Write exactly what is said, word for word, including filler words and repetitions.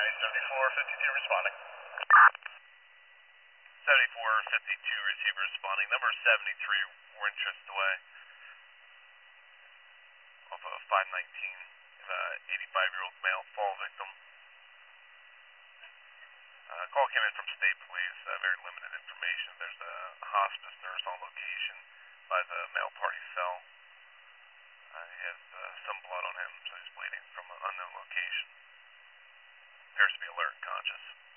Alright, seventy-four fifty-two responding. seventy-four fifty-two receiver responding. Number seventy-three, Winchester away. Off of five nineteen, uh, eighty-five-year-old male fall victim. Uh, call came in from state police, uh, very limited information. There's a hospice nurse on location by the male party cell. Uh, he has uh, some blood on him, so he's bleeding from an unknown location. Appears to be alert and conscious.